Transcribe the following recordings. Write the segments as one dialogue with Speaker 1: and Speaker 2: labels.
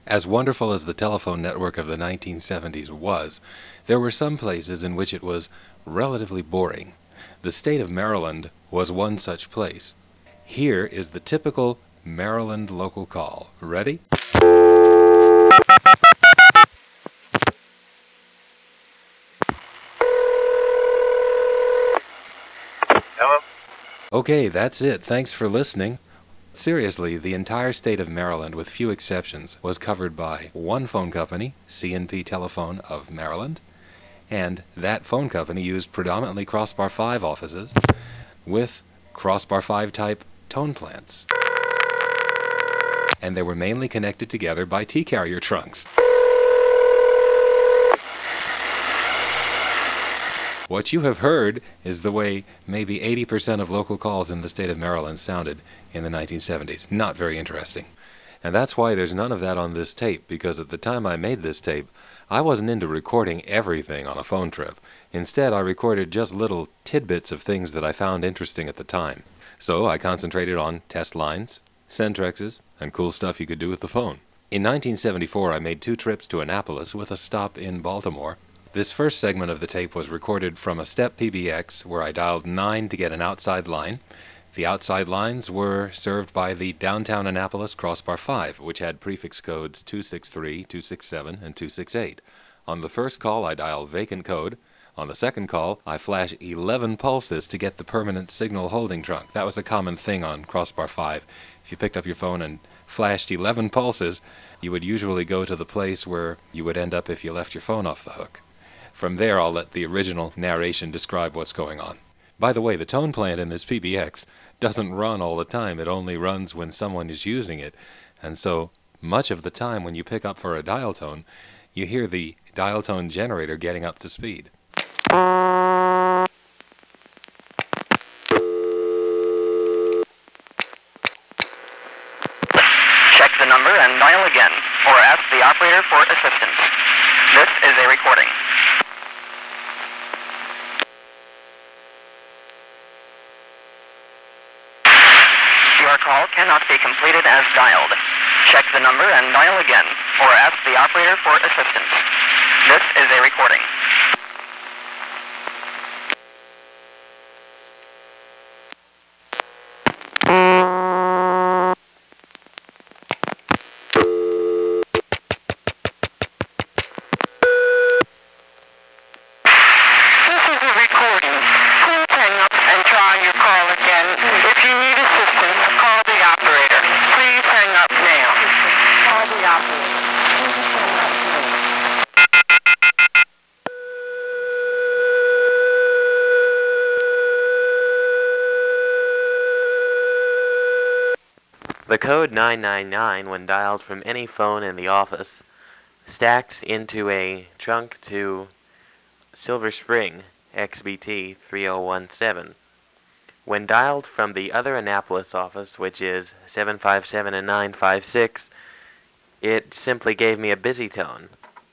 Speaker 1: As wonderful as the telephone network of the 1970s was, there were some places in which it was relatively boring. The state of Maryland was one such place. Here is the typical Maryland local call. Ready?
Speaker 2: Hello?
Speaker 1: Okay, that's it. Thanks for listening. Seriously, the entire state of Maryland, with few exceptions, was covered by one phone company, C&P Telephone of Maryland, and that phone company used predominantly Crossbar 5 offices with Crossbar 5 type tone plants. And they were mainly connected together by T-carrier trunks. What you have heard is the way maybe 80% of local calls in the state of Maryland sounded in the 1970s. Not very interesting. And that's why there's none of that on this tape, because at the time I made this tape, I wasn't into recording everything on a phone trip. Instead, I recorded just little tidbits of things that I found interesting at the time. So I concentrated on test lines, Centrexes, and cool stuff you could do with the phone. In 1974, I made 2 trips to Annapolis with a stop in Baltimore. This first segment of the tape was recorded from a STEP PBX where I dialed 9 to get an outside line. The outside lines were served by the downtown Annapolis Crossbar 5, which had prefix codes 263, 267, and 268. On the first call, I dialed vacant code. On the second call, I flashed 11 pulses to get the permanent signal holding trunk. That was a common thing on Crossbar 5. If you picked up your phone and flashed 11 pulses, you would usually go to the place where you would end up if you left your phone off the hook. From there, I'll let the original narration describe what's going on. By the way, the tone plant in this PBX doesn't run all the time. It only runs when someone is using it. And so, much of the time when you pick up for a dial tone, you hear the dial tone generator getting up to speed.
Speaker 2: Check the number and dial again, or ask the operator for assistance. This is a recording. Your call cannot be completed as dialed. Check the number and dial again, or ask the operator for assistance. This is a recording. This is a recording. Please hang up and try your call again. If you need assistance, call the operator. Please hang up now. Call the operator.
Speaker 3: The code 999, when dialed from any phone in the office, stacks into a trunk to Silver Spring XBT 3017. When dialed from the other Annapolis office, which is 757 and 956, it simply gave me a busy tone.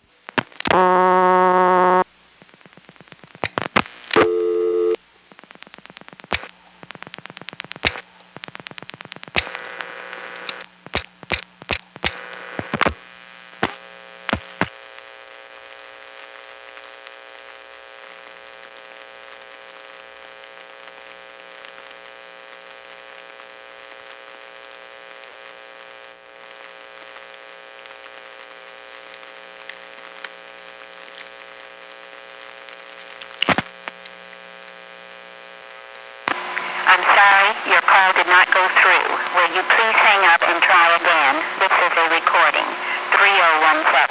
Speaker 4: I'm sorry, your call did not go through. Will you please hang up and try again? This is a recording. 3017.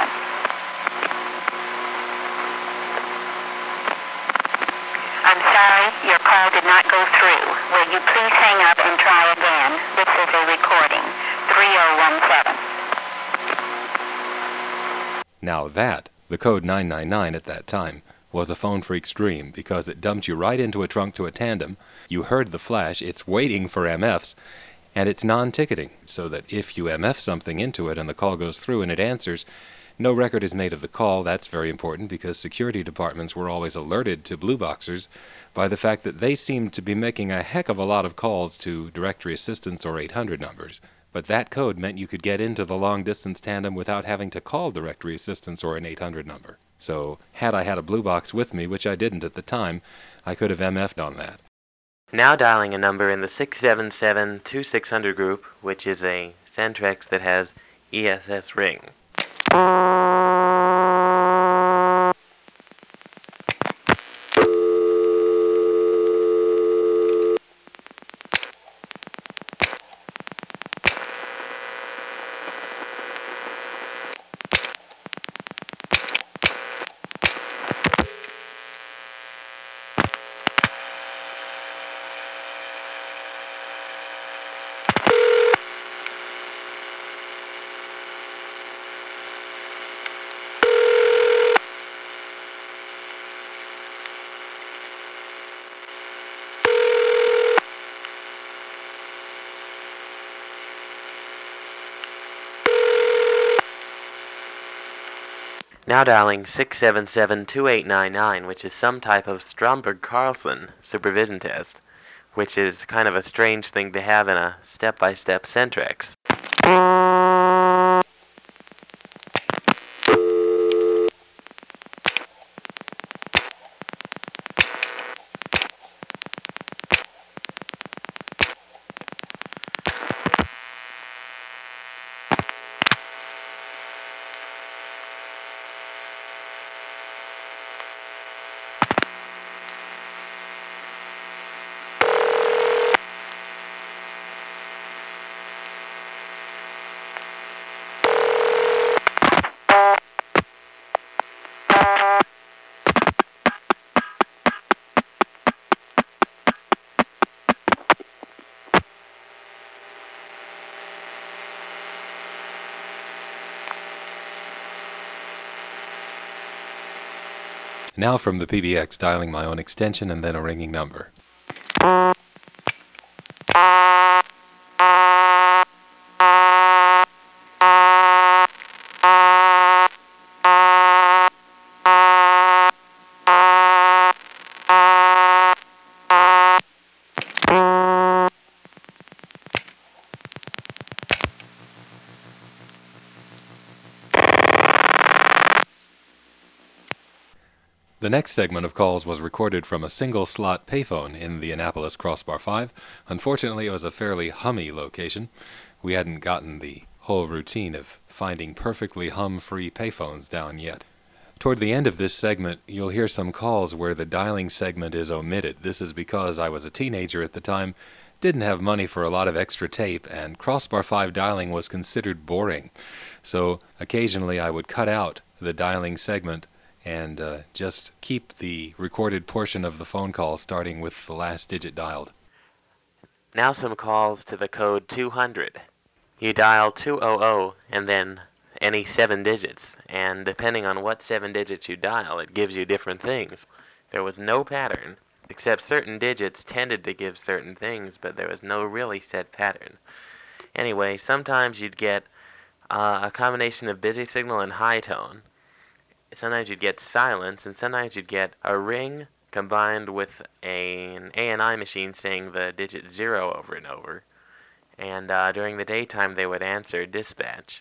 Speaker 4: I'm sorry, your call did not go through. Will you please hang up and try again? This is a recording. 3017.
Speaker 1: Now that, the code 999 at that time, was a phone freak's dream because it dumped you right into a trunk to a tandem. You heard the flash, it's waiting for MFs, and it's non-ticketing, so that if you MF something into it and the call goes through and it answers, no record is made of the call. That's very important because security departments were always alerted to Blue Boxers by the fact that they seemed to be making a heck of a lot of calls to directory assistance or 800 numbers. But that code meant you could get into the long-distance tandem without having to call directory assistance or an 800 number. So had I had a blue box with me, which I didn't at the time, I could have MF'd on that.
Speaker 3: Now dialing a number in the 677-2600 group, which is a Centrex that has ESS ring. Now dialing 677-2899, which is some type of Stromberg-Carlson supervision test, which is kind of a strange thing to have in a step-by-step Centrex.
Speaker 1: Now from the PBX, dialing my own extension and then a ringing number. The next segment of calls was recorded from a single-slot payphone in the Annapolis Crossbar 5. Unfortunately, it was a fairly hummy location. We hadn't gotten the whole routine of finding perfectly hum-free payphones down yet. Toward the end of this segment, you'll hear some calls where the dialing segment is omitted. This is because I was a teenager at the time, didn't have money for a lot of extra tape, and Crossbar 5 dialing was considered boring. So occasionally I would cut out the dialing segment and just keep the recorded portion of the phone call starting with the last digit dialed.
Speaker 3: Now some calls to the code 200. You dial 200 and then any 7 digits, and depending on what 7 digits you dial, it gives you different things. There was no pattern, except certain digits tended to give certain things, but there was no really set pattern. Anyway, sometimes you'd get a combination of busy signal and high tone. Sometimes you'd get silence, and sometimes you'd get a ring combined with an ANI machine saying the digit 0 over and over. And during the daytime, they would answer dispatch.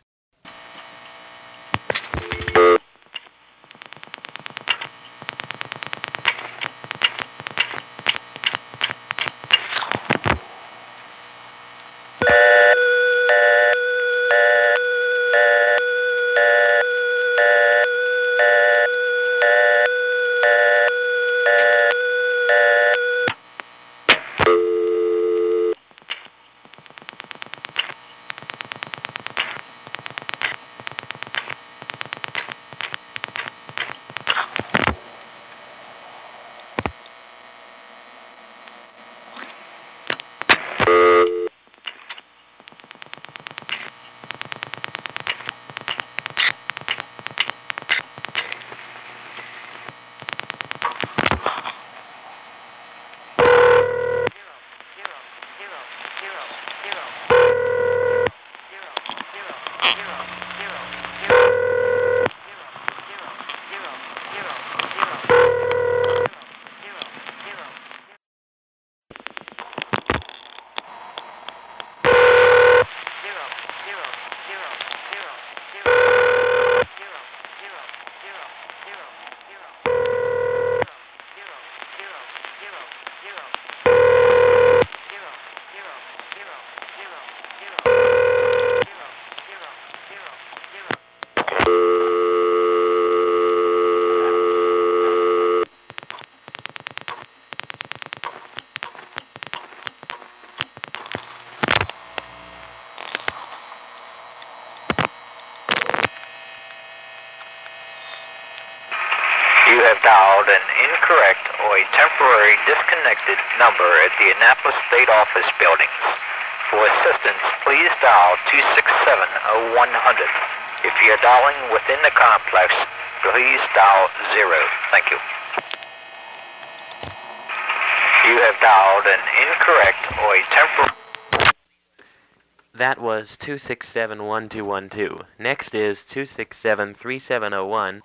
Speaker 5: You have dialed an incorrect or a temporary disconnected number at the Annapolis State Office buildings. For assistance, please dial 267-0100. If you're dialing within the complex, please dial 0. Thank you. You have dialed an incorrect or a temporary...
Speaker 3: That was 267-1212. Next is 267-3701.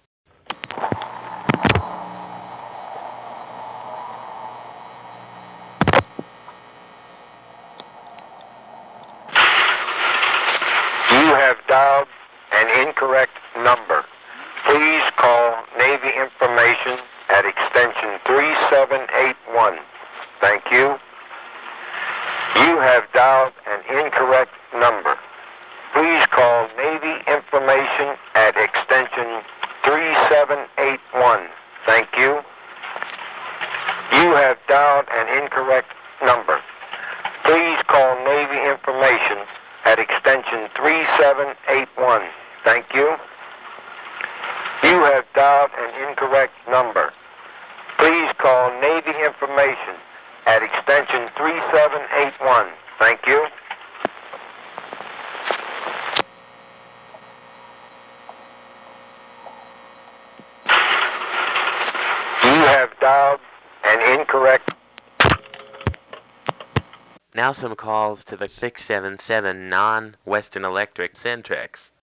Speaker 6: You have dialed an incorrect number. Please call Navy Information at extension 3781. Thank you. You have dialed an incorrect number. Please call Navy Information at extension 3781. Thank you. You have dialed an incorrect number. Please call Navy Information at extension 3781. Thank you. You have dialed an incorrect number. Please call Navy Information at extension 3781. Thank you. You have dialed an incorrect.
Speaker 3: Now some calls to the 677 non-Western Electric Centrex.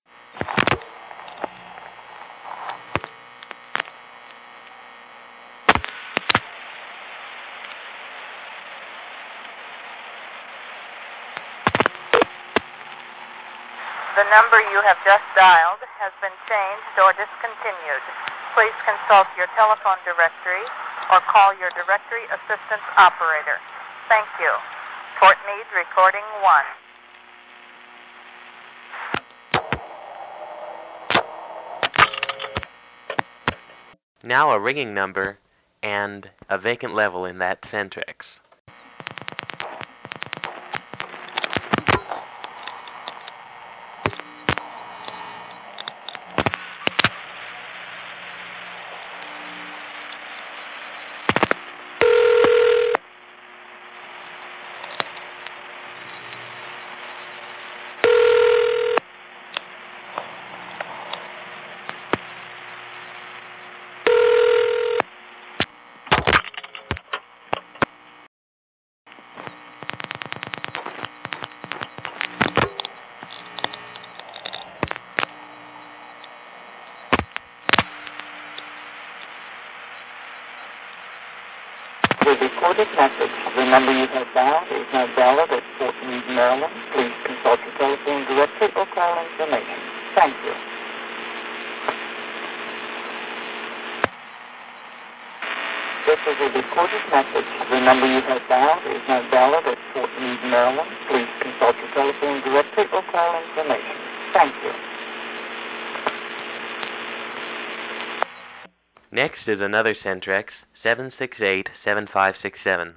Speaker 7: The number you have just dialed has been changed or discontinued. Please consult your telephone directory or call your directory assistance operator. Thank you. Fort Meade recording 1.
Speaker 3: Now a ringing number and a vacant level in that Centrex.
Speaker 8: The recorded message. The number you have dialed is not valid at Fort Meade, Maryland. Please consult your telephone directory or call information. Thank you. This is a recorded message. The number you have dialed is not valid at Fort Meade, Maryland. Please consult your telephone directory or call information. Thank you.
Speaker 3: Next is another Centrex, 768-7567.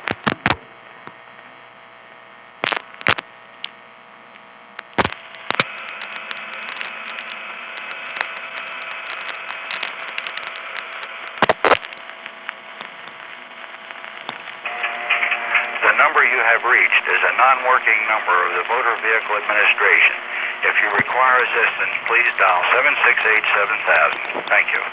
Speaker 5: The number you have reached is a non-working number of the Motor Vehicle Administration. If you require assistance, please dial 768-7000. Thank you.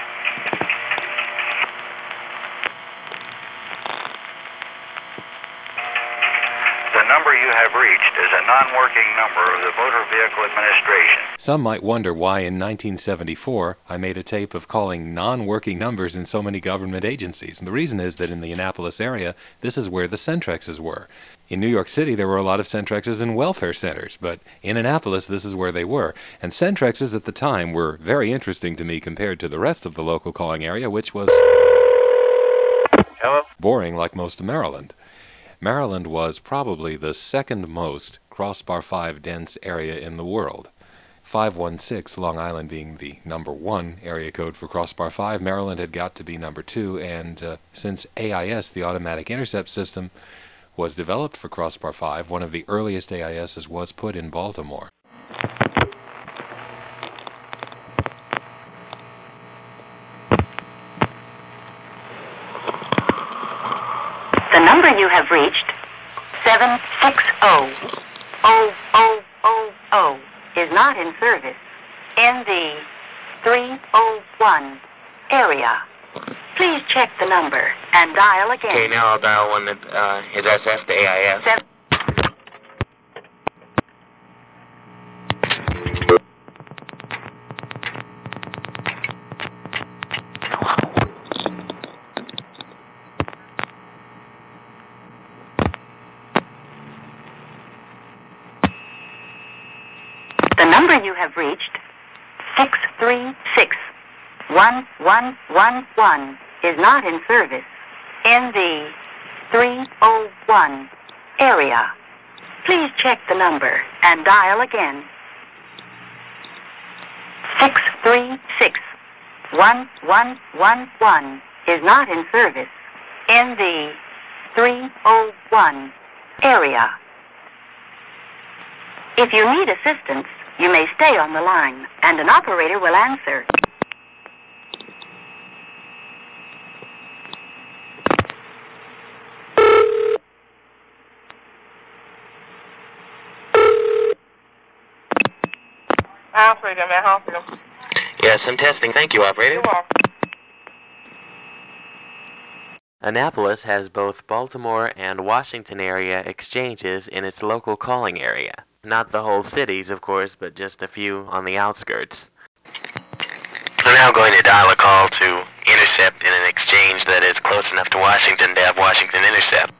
Speaker 5: The number you have reached is a non-working number of the Motor Vehicle Administration.
Speaker 1: Some might wonder why in 1974 I made a tape of calling non-working numbers in so many government agencies. And the reason is that in the Annapolis area, this is where the Centrexes were. In New York City, there were a lot of Centrexes in welfare centers, but in Annapolis, this is where they were. And Centrexes at the time were very interesting to me compared to the rest of the local calling area, which was boring like most of Maryland. Maryland was probably the second most crossbar 5 dense area in the world. 516, Long Island being the number 1 area code for crossbar 5, Maryland had got to be number 2, and since AIS, the Automatic Intercept System, was developed for crossbar 5, one of the earliest AISs was put in Baltimore.
Speaker 4: you have reached, 760-0000, is not in service in the 301 area. Please check the number and dial again.
Speaker 3: Okay, now I'll dial one that is SF to AIS.
Speaker 4: The number you have reached, 636-1111, is not in service in the 301 area. Please check the number and dial again. 636-1111 is not in service in the 301 area. If you need assistance, you may stay on the line, and an operator will answer.
Speaker 2: Operator, may I help you?
Speaker 3: Yes, I'm testing. Thank you, operator.
Speaker 2: You're welcome.
Speaker 3: Annapolis has both Baltimore and Washington area exchanges in its local calling area. Not the whole cities, of course, but just a few on the outskirts. I'm now going to dial a call to intercept in an exchange that is close enough to Washington to have Washington intercept.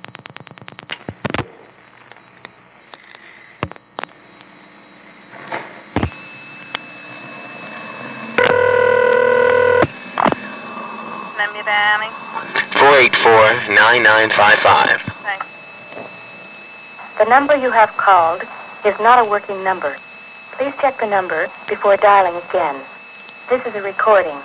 Speaker 7: Number dialing.
Speaker 3: 484-9955.
Speaker 7: Thanks.
Speaker 4: The number you have called is not a working number. Please check the number before dialing again. This is a recording.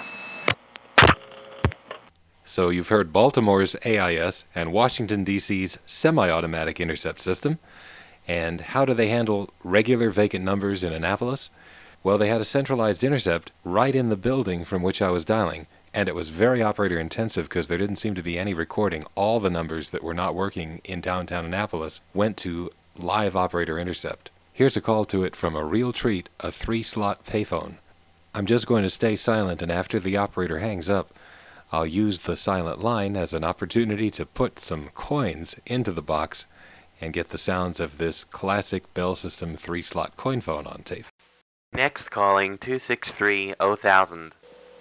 Speaker 1: So you've heard Baltimore's AIS and Washington, D.C.'s semi-automatic intercept system. And how do they handle regular vacant numbers in Annapolis? Well, they had a centralized intercept right in the building from which I was dialing. And it was very operator intensive because there didn't seem to be any recording. All the numbers that were not working in downtown Annapolis went to live operator intercept. Here's a call to it from a real treat, a 3-slot payphone. I'm just going to stay silent, and after the operator hangs up, I'll use the silent line as an opportunity to put some coins into the box and get the sounds of this classic Bell System 3-slot coin phone on tape.
Speaker 3: Next calling 263-0000.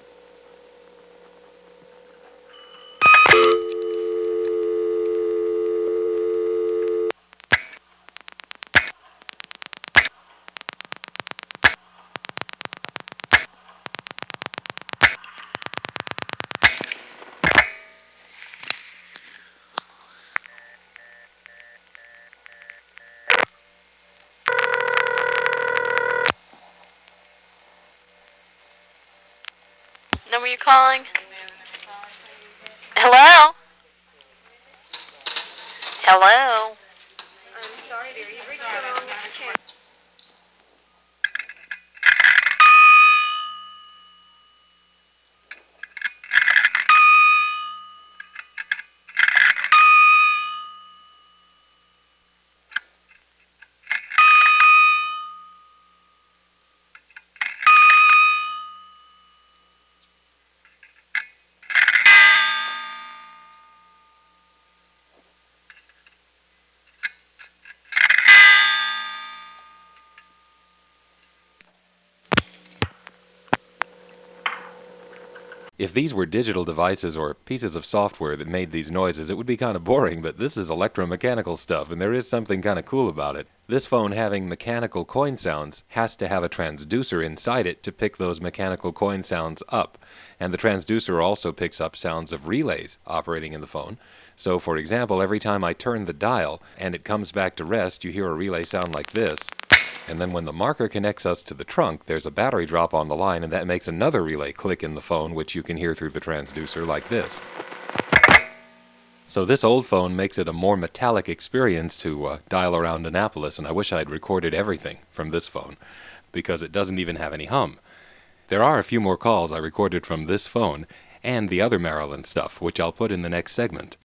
Speaker 9: Number you're calling? Hello? Hello? I'm sorry, dear. You've reached the wrong channel.
Speaker 1: If these were digital devices or pieces of software that made these noises, it would be kind of boring, but this is electromechanical stuff, and there is something kind of cool about it. This phone having mechanical coin sounds has to have a transducer inside it to pick those mechanical coin sounds up. And the transducer also picks up sounds of relays operating in the phone. So, for example, every time I turn the dial and it comes back to rest, you hear a relay sound like this. And then when the marker connects us to the trunk, there's a battery drop on the line, and that makes another relay click in the phone, which you can hear through the transducer like this. So this old phone makes it a more metallic experience to dial around Annapolis, and I wish I'd recorded everything from this phone, because it doesn't even have any hum. There are a few more calls I recorded from this phone, and the other Maryland stuff, which I'll put in the next segment.